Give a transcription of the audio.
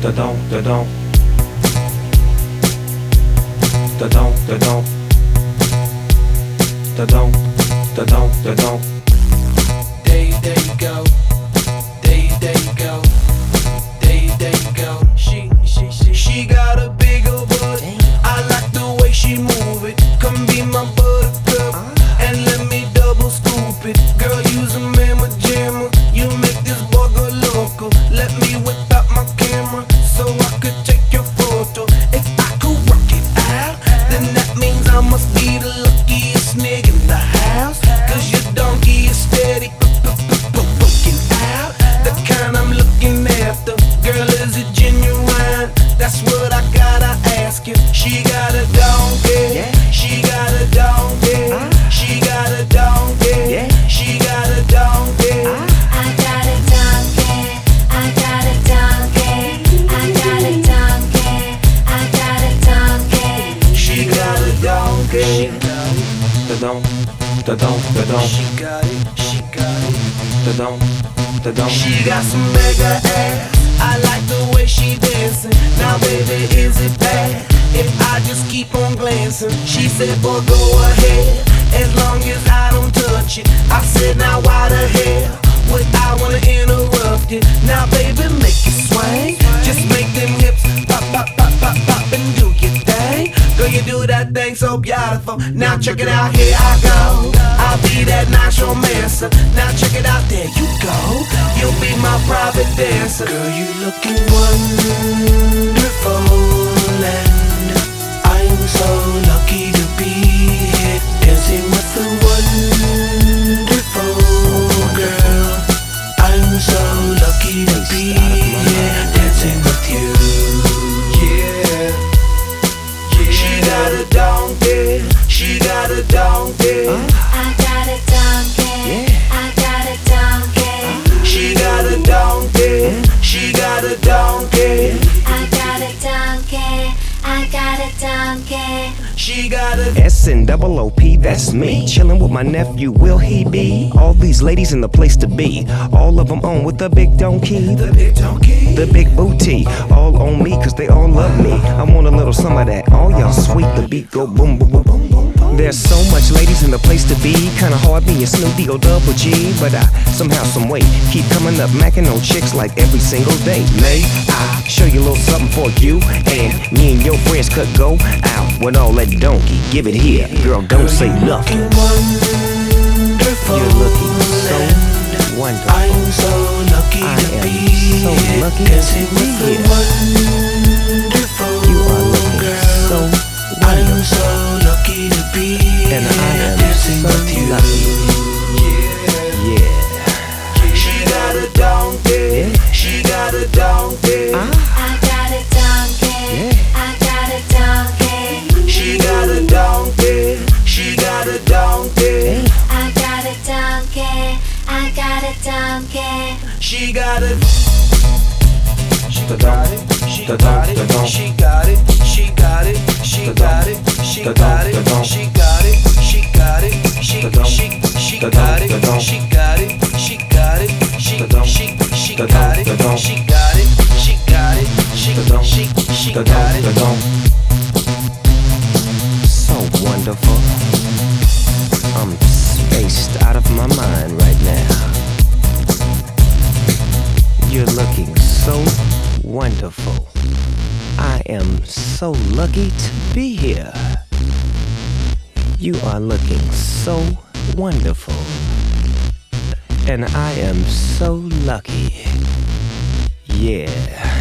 da-dum, da-dum, da-dum, da-dum, da-dum, da-dum, da-dum. There you go. There you go. There you go. She got a big old butt. I like the way she move it. Come be my buttercup and let me double scoop it. Girl, use a mamma jammer. You make this boy go loco. Let me whip out my camera so I could take your photo. If I could work it out, then that means I must be the luckiest nigga in the house. Cause your donkey is steady poking out. The kind I'm looking after. Girl, is it genuine? That's what I gotta ask you. She got a donkey. She got a donkey. She got a donkey. She got a donkey. I got a donkey. I got a donkey. I got a donkey. I got a donkey. She got a donkey. Da-dum, da-dum, da-dum, She got it. She got it. da-dum, da-dum. She got some mega ass. I like the way she dancing. Now baby, is it bad if I just keep on glancing? She said, boy, go ahead, as long as I don't touch it. I said, now why the hell would I wanna interrupt it? Now baby, make it swing. Just make them hips pop, pop, pop, pop, pop, and do your thing. Girl, you do that thing so beautiful. Now check it out, here I go. I'll be that nice romancer. Now check it out, there you go. You'll be my private dancer. Girl, you looking wonderful, and I'm so lucky to be here dancing with a wonderful girl. I'm so lucky to be here dancing with you. Yeah. She got a donkey. She got a donkey. I got a donkey. I got a donkey. She got a donkey. She got a donkey. I got a donkey. I got a donkey. She got a S-N-double-O-P, that's me. Chillin' with my nephew, will he be? All these ladies in the place to be. All of them on with the big donkey. the big donkey. The big booty. All on me, cause they all love me. I want a little some of that. All y'all sweet, the beat go boom, boom, boom, boom, boom. There's so much ladies in the place to be. Kinda hard being Snoopy or Double G. But I, somehow, some way, keep coming up, macking on chicks like every single day. May I show you a little something for you? And me and your friends could go out with all that donkey. Give it here, girl, don't say nothing. Wonderful. You're looking so wonderful. I'm so lucky I to am be so here lucky dancing to be with a here. wonderful You are looking girl. so I'm wonderful. so lucky to be here And I am dancing so with you. lucky. Yeah. Yeah. She got a donkey. She got a donkey. I got a donkey. I got a donkey. She got a donkey. She got a donkey. I got a donkey. I got a donkey. She got it. She Da-dum, got it. She got it. da-dum. She got it. She got it. She got it. She got it. da-dum. She got it. She got it. She Da-dum, she da-dum, got it. da-dum. She got it. She got it. She Da-dum, she da-dum, got it. da-dum. She got it. She got it. Da-dum, She da-dum, got it. da-dum. So wonderful. I'm spaced out of my mind right now. You're looking so wonderful. I am so lucky to be here. You are looking so wonderful. And I am so lucky. Yeah.